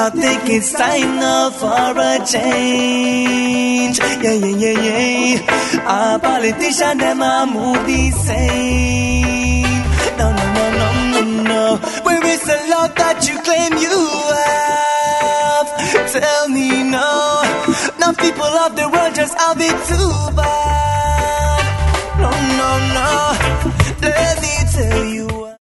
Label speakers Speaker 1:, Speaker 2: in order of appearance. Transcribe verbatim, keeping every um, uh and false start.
Speaker 1: I think it's time now for a change. Yeah, yeah, yeah, yeah. Our politicians, them are move the same. No, no, no, no, no, no. Where is the love that you claim you have? Tell me no. Now people of the world just have it too bad. No, no, no. Let me tell you.